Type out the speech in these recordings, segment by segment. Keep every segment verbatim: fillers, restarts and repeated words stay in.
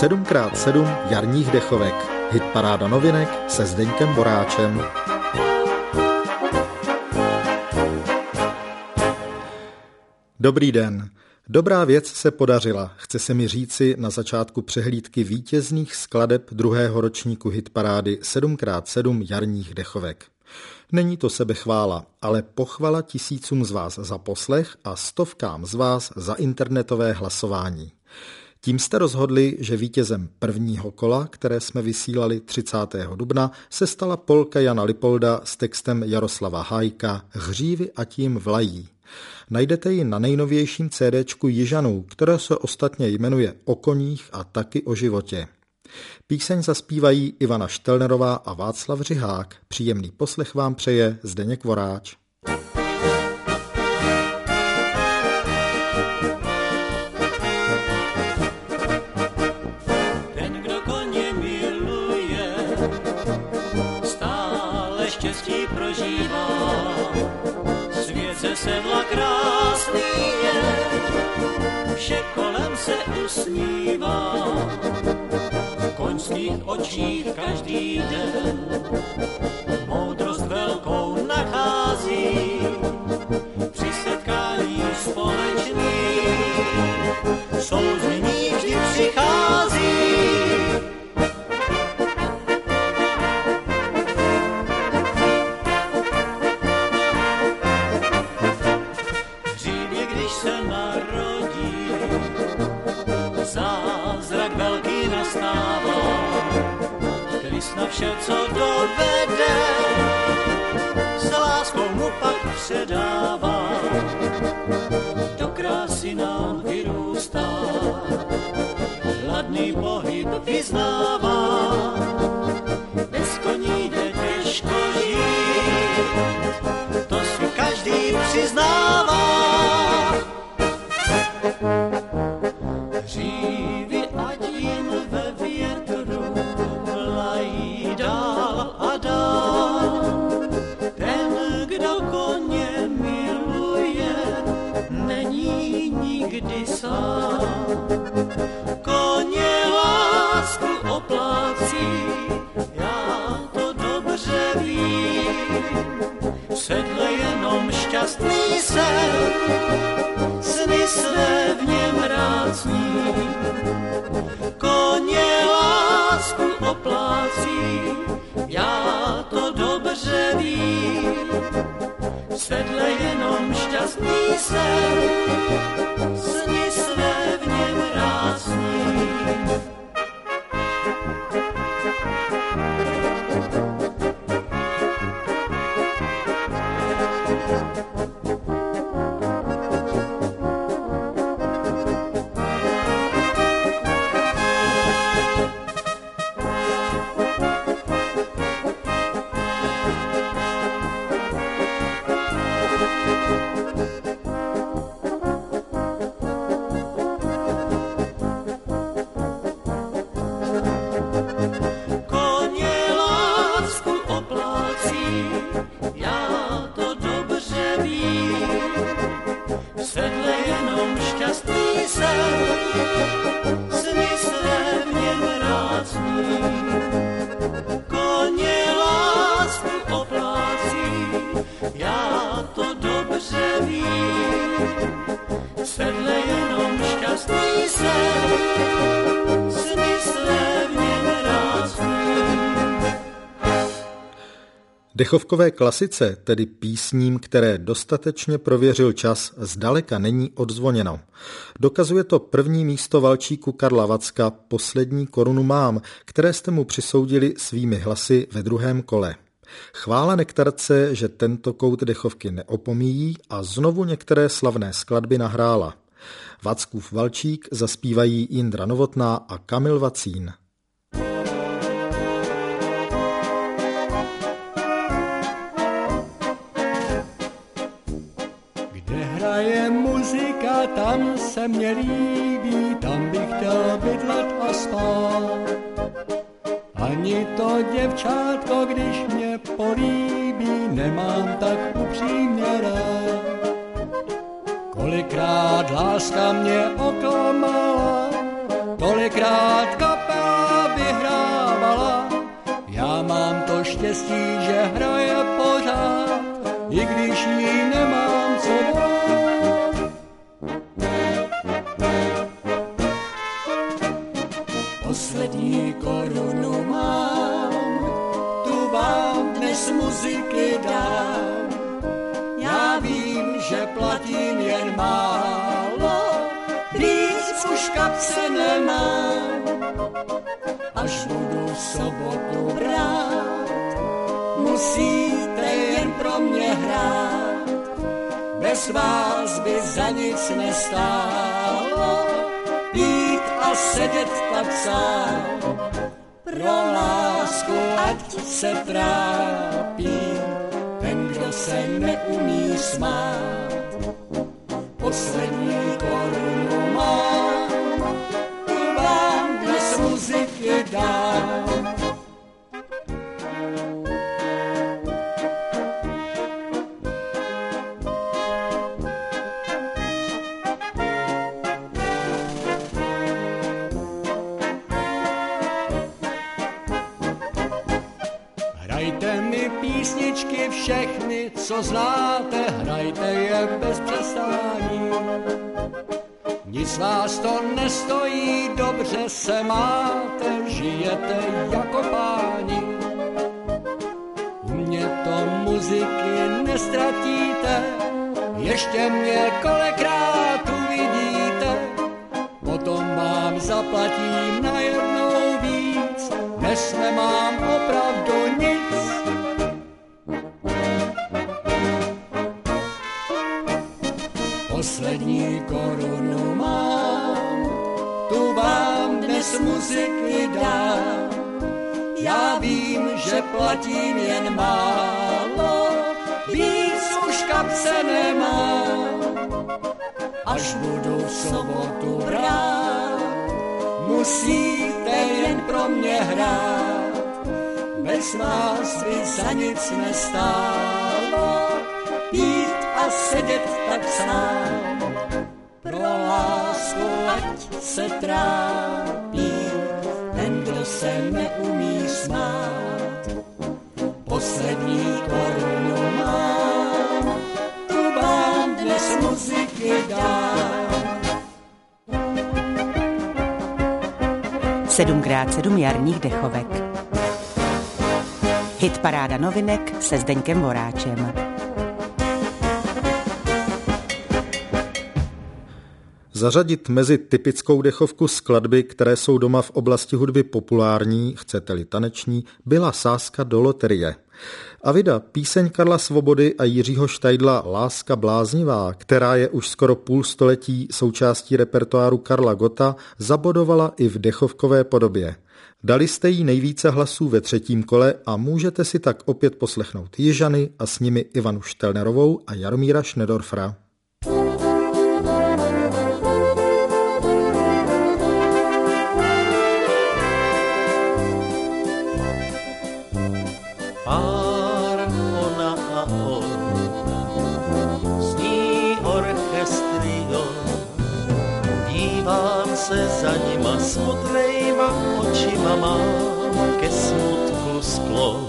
sedm krát sedm jarních dechovek. Hitparáda novinek se Zdeňkem Boráčem. Dobrý den. Dobrá věc se podařila, chce se mi říci na začátku přehlídky vítězných skladeb druhého ročníku hitparády sedm krát sedm jarních dechovek. Není to sebechvála, ale pochvala tisícům z vás za poslech a stovkám z vás za internetové hlasování. Tím jste rozhodli, že vítězem prvního kola, které jsme vysílali třicátého dubna, se stala polka Jana Lipolda s textem Jaroslava Hájka Hřívy a tím vlají. Najdete ji na nejnovějším CDčku Jižanů, které se ostatně jmenuje O koních a taky o životě. Píseň zaspívají Ivana Štelnerová a Václav Řihák. Příjemný poslech vám přeje Zdeněk Voráč. Ten, kdo koně miluje, stále štěstí prožívá. Svět ze sedla krásný je, vše kolem se usmívá. V koňských očích každý den moudrost velkou nachází. Při setkání společných souznění vždy přichází. Dříve, když se narodí, zázrak velký nastává. Krysna vše, co dovede, s láskou mu pak předává. Do krásy nám vyrůstá, hladný pohyb vyznává. Bez koní jde těžko žít, to si každý přiznává. Hřívy ať jim ve větru vlají dál a dál. Ten, kdo koně miluje, není nikdy sám. Koně lásku oplácí, já to dobře vím. V sedle jenom šťastný jsem, sny své v něm rád sním. Koně lásku oplácí, já to dobře vím. V sedle jenom šťastný jsem, sny své v něm rád sním. Dechovkové klasice, tedy písním, které dostatečně prověřil čas, zdaleka není odzvoněno. Dokazuje to první místo valčíku Karla Vacka Poslední korunu mám, které jste mu přisoudili svými hlasy ve druhém kole. Chvála nektarce, že tento kout dechovky neopomíjí a znovu některé slavné skladby nahrála. Vackův valčík zaspívají Jindra Novotná a Kamil Vacín. Hraje muzika, tam se mě líbí, tam bych chtěl bydlet a spát. Ani to děvčátko, když mě políbí, nemám tak upřímně rád. Kolikrát láska mě oklamala, tolikrát kap štěstí, že hraje pořád, i když jí nemám co dát. Poslední korunu mám, tu vám dnes muziky dám. Já vím, že platím jen málo, víc už kapse nemám. Až budu v sobotu brát, musíte jen pro mě hrát. Bez vás by za nic nestálo, jít a sedět tak sám. Pro lásku ať se trápí ten, kdo se neumí smát. Poslední korunu mám, tu vám dnes muziky dám. Hrajte mi písničky všechny, co znáte, hrajte je bez přestání. Nic vás to nestojí, dobře se máte, žijete jako páni. U mě to muziky nestratíte, ještě mě kolikrát uvidíte. Potom vám zaplatím najednou víc, dnes nemám opravdu nic. Poslední korunu mám, tu vám dnes muziky dám. Já vím, že platím jen málo, víc už kapse nemám. Až budu v sobotu brát, musíte jen pro mě hrát. Bez vás by za nic nestálo, jít a sedět tak sám. Pro lásku ať se trápí ten, kdo se neumí smát. Poslední korunu mám, tu vám dnes muziky dám. sedm krát sedm jarních dechovek. Hitparáda novinek se Zdeňkem Voráčem. Zařadit mezi typickou dechovku skladby, které jsou doma v oblasti hudby populární, chcete-li taneční, byla sázka do loterie. A vida píseň Karla Svobody a Jiřího Štajdla Láska bláznivá, která je už skoro půl století součástí repertoáru Karla Gotta, zabodovala i v dechovkové podobě. Dali jste jí nejvíce hlasů ve třetím kole a můžete si tak opět poslechnout Jižany a s nimi Ivanu Štelnerovou a Jaromíra Schnedorfra. Pár, ona a on, zní orchestrion, dívám se za nima smutnejma očima, mám ke smutku sklon.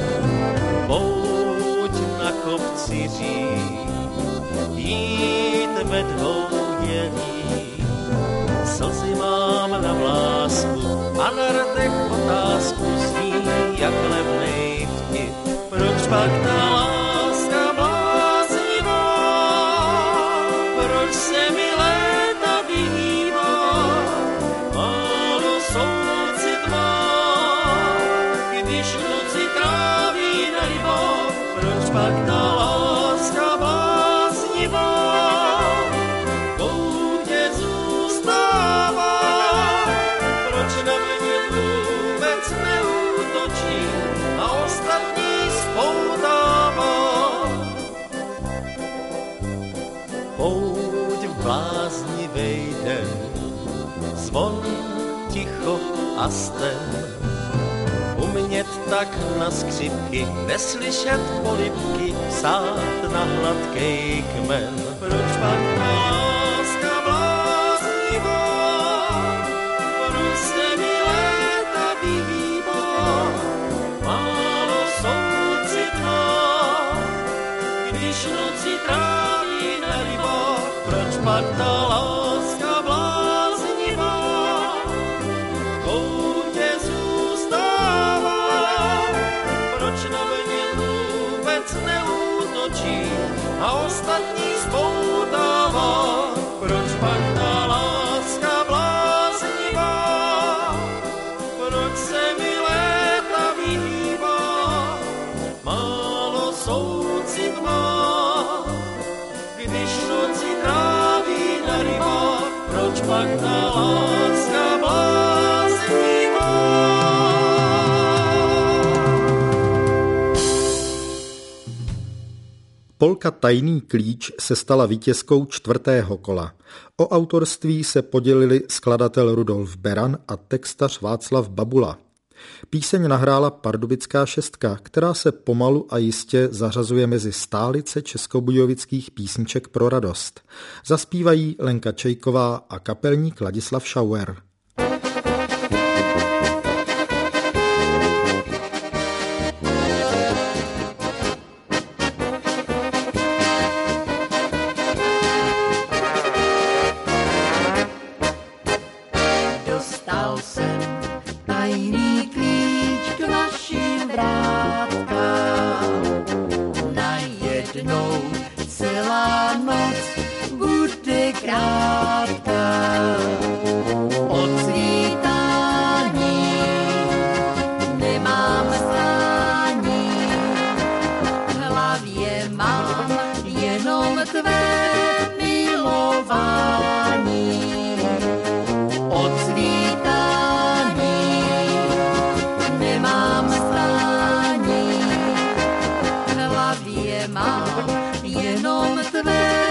Pouť na kopci řík, jít ve dvou dělí, slzy mám na vlásku a na rtech otázku zní, jak levnej vtip, proč pak ta láska bláznivá, proč se mi léta vyhýbá, málo soucit má, když v noci tráví nalivo, proč pak ta láska bláznivá, koutě zůstává, proč na mě vůbec neútočí a ostatní spoutává. Pouť v bláznivej den, zvon ticho a sten, umět tak na skřipky, neslyšet polibky, psát na hladkej kmen. Proč pak ta láska bláznivá, proč se mi léta vyhýbá, málo jsou pak ta láska bláznivá v koutě zůstává? Proč na mě vůbec neútočí a ostatní spoutává? Proč pak ta láska bláznivá? Proč se mi léta vyhýbá? Málo soucit má, když noci tráví na rybách. Proč pak ta láska bláznivá? Polka Tajný klíč se stala vítězkou čtvrtého kola. O autorství se podělili skladatel Rudolf Beran a textař Václav Babula. Píseň nahrála Pardubická šestka, která se pomalu a jistě zařazuje mezi stálice českobudějovických písniček pro radost. Zaspívají Lenka Čejková a kapelník Ladislav Schauer. Dostal jsem tajný klíč k vašim vrátkám. Najednou celá noc bude krátká. Od svítání nemám stání, v hlavě mám jenom tvé milování. Od svítání nemám stání, v hlavě mám jenom tvé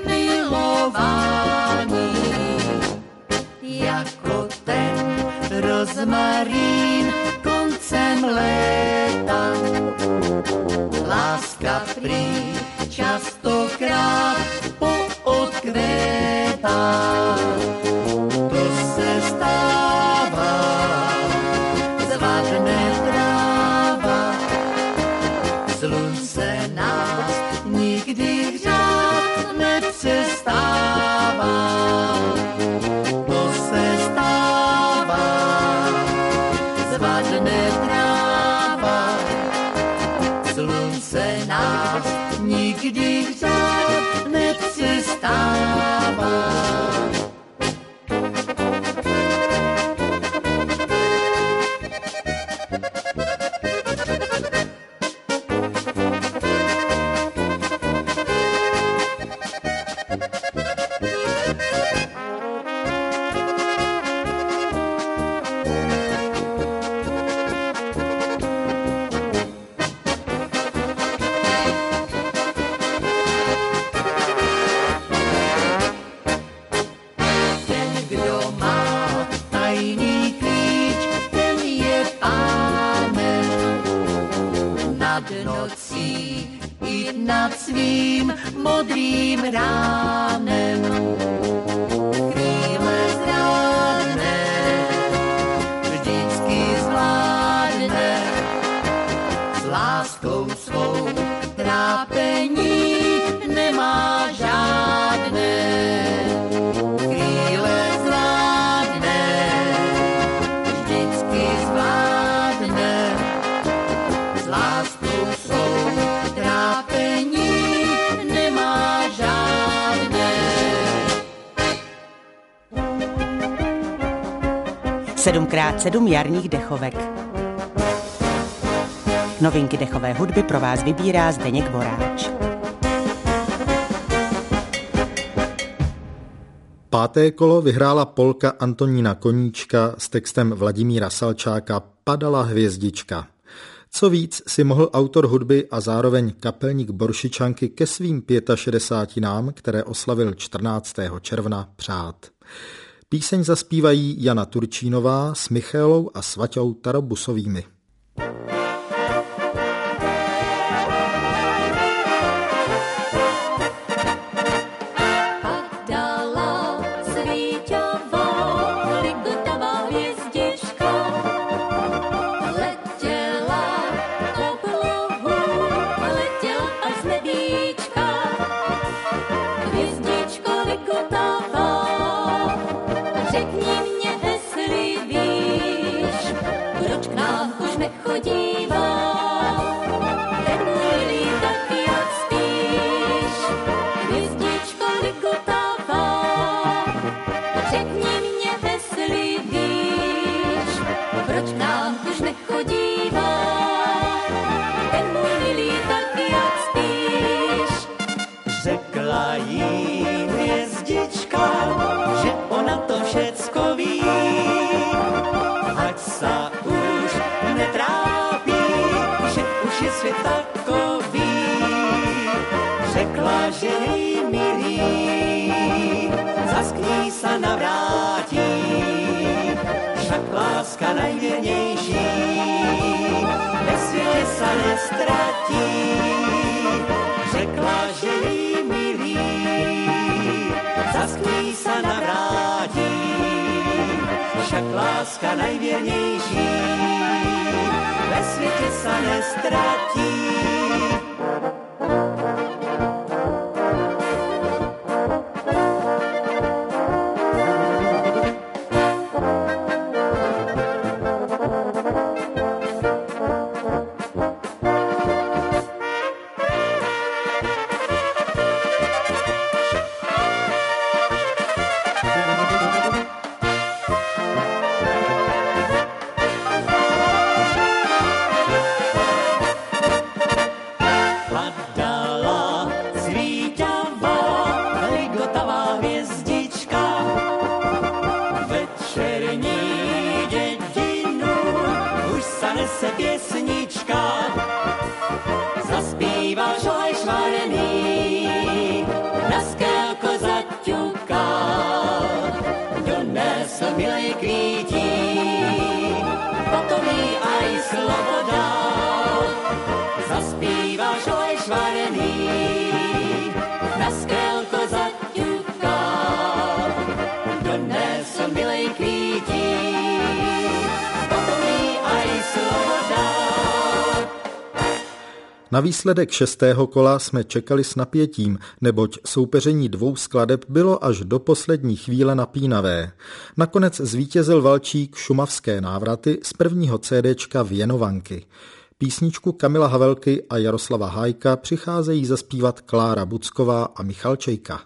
milování. Jako ten rozmarín koncem léta, láska prý častokrát poodkvétá. To se stává, zvadne tráva, slunce nás nikdy hřát nepřestává. To se stává, zvadne tráva, slunce nás nikdy hřát nepřestává. Nad svým modrým ránem chvíle zrádné vždycky zvládne s láskou svou trápení nemá žádné. Chvíle zvládne vždycky zvládne s láskou svou trápení nemá žádné. sedmkrát sedm jarních dechovek. Novinky dechové hudby pro vás vybírá Zdeněk Voráč. Páté kolo vyhrála Polka Antonína Koníčka s textem Vladimíra Salčáka Padala hvězdička. Co víc si mohl autor hudby a zároveň kapelník Boršičanky ke svým šedesáti pěti, které oslavil čtrnáctého června, přát. Píseň zaspívají Jana Turčínová s Michaelou a Svaťou Tarobusovými. Hvězdičko, nechodívá. Ten můj milý tak jak spíš, hvězdičko vykotává. Řekni mě veselý víš, proč k nám už nechodívá. Ten můj milý tak jak spíš. Řekla jí hvězdička, že ona to všecko ví. Ať sa už netrápí, že už je svět takový. Řekla, že jej milí, zas k ní sa navrátí. Však láska najvěrnější ve světě sa nestratí. Řekla, že jej milí, zas k ní sa navrátí. Však láska najvěrnější ve světě sa nestratí. Na výsledek šestého kola jsme čekali s napětím, neboť soupeření dvou skladeb bylo až do poslední chvíle napínavé. Nakonec zvítězil valčík Šumavské návraty z prvního CDčka Věnovanky. Písničku Kamila Havelky a Jaroslava Hájka přicházejí zaspívat Klára Bucková a Michal Čejka.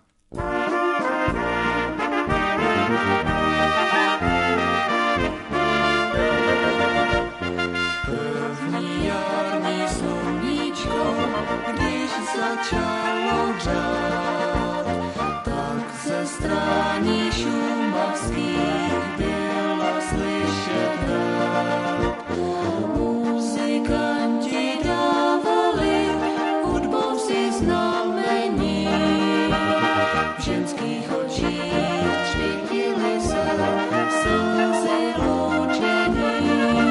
Začalo řád, tak ze strání šumavských byla slyšet hrát. Muzikanti dávali hudbou si znamení, v ženských očích třpitily se slzy loučení.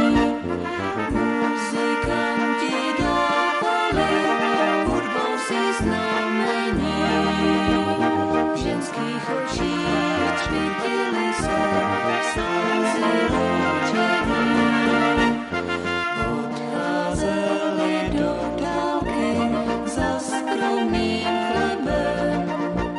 Muzikanti dávali hudbou si znamení, v ženských očích třpitily se slzy loučení. Odcházeli do dálky za skromným chlebem,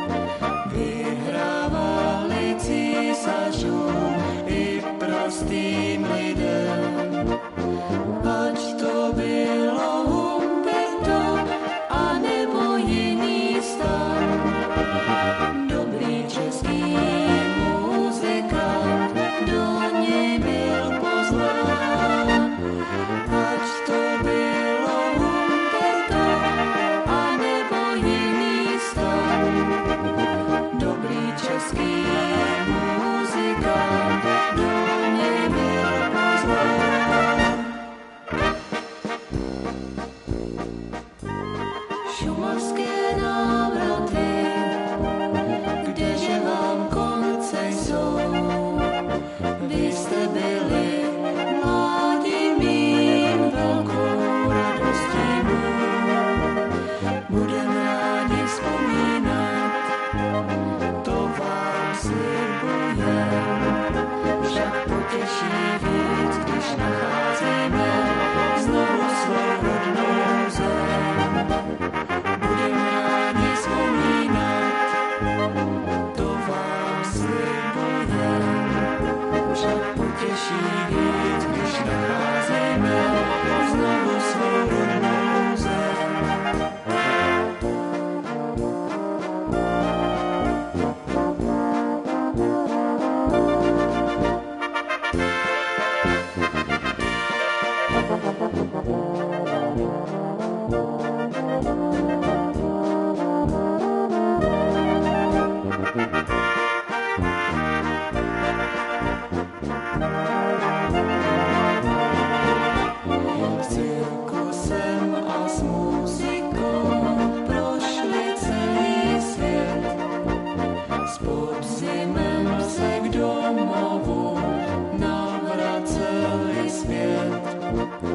vyhrávali císařům i prostým lidem. Ať to bylo Humberto, anebo jiný stan, dobrý český muzikant do něj byl pozván. Ať to bylo Humberto, anebo jiný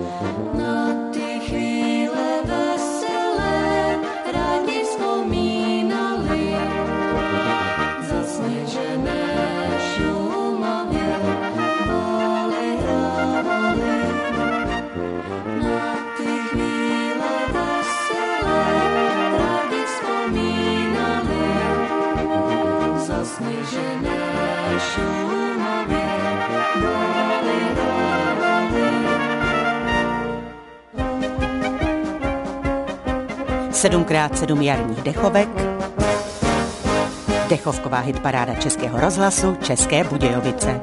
Na ty chvíle veselé rádi vzpomínali, zasněžené Šumavě báli, hrávali. Na ty chvíle veselé rádi vzpomínali, zasněžené Šumavě báli, hrávali. Sedmkrát sedm jarních dechovek. Dechovková hitparáda Českého rozhlasu České Budějovice.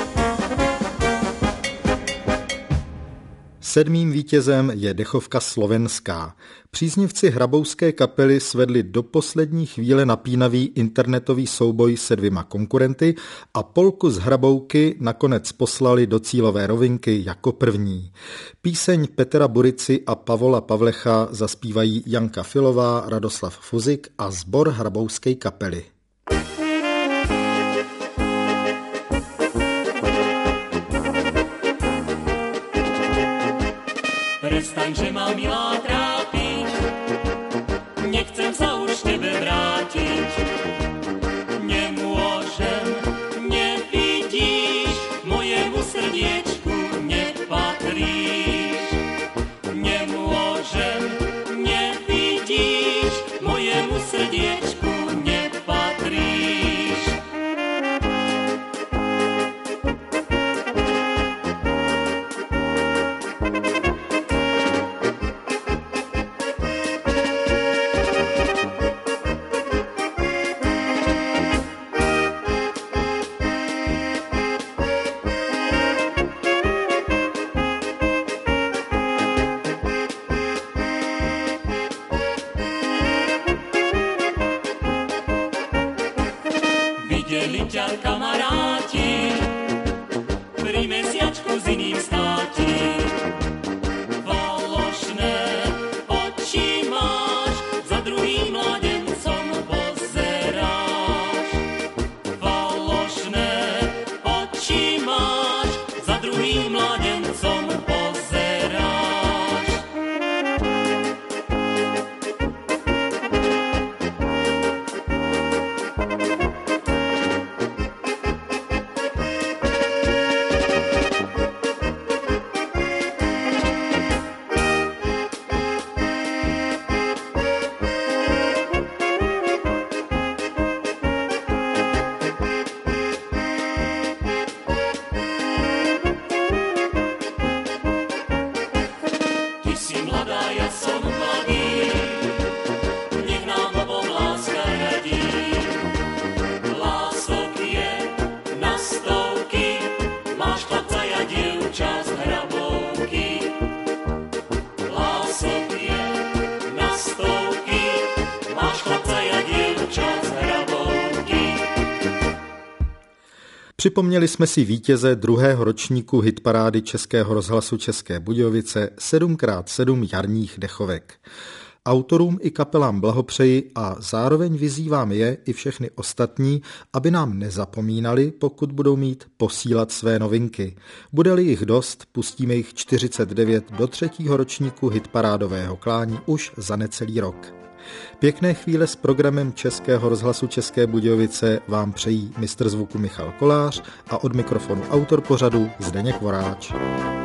Sedmým vítězem je dechovka slovenská. Příznivci hrabouské kapely svedli do poslední chvíle napínavý internetový souboj se dvěma konkurenty a polku z Hrabouky nakonec poslali do cílové rovinky jako první. Píseň Petra Burici a Pavola Pavlecha zaspívají Janka Filová, Radoslav Fuzik a sbor hrabouské kapely. Prestaň, že ma milá trápiť, nechcem sa už tebe vrátiť. Nemôžem, nevidíš, mojemu srdiečku nepatríš. Nemôžem, nevidíš, mojemu srdiečku nepatríš. Videli ťa kamaráti, pri mesiačku s iným státi. Falošné oči máš, za druhým mladencom pozeráš. Falošné oči máš, za druhým mladencom pozeráš. Ty si mladá, ja som mladý, nech nám obom láska radí. Lások je na stovky, máš chlapca, ja dievča z Hrabouky. Lások je na stovky, máš chlapca, ja dievča z Hrabouky. Připomněli jsme si vítěze druhého ročníku hitparády Českého rozhlasu České Budějovice sedmkrát sedm jarních dechovek. Autorům i kapelám blahopřeji a zároveň vyzývám je i všechny ostatní, aby nám nezapomínali, pokud budou mít, posílat své novinky. Bude-li jich dost, pustíme jich čtyřicet devět do třetího ročníku hitparádového klání už za necelý rok. Pěkné chvíle s programem Českého rozhlasu České Budějovice vám přejí mistr zvuku Michal Kolář a od mikrofonu autor pořadu Zdeněk Voráč.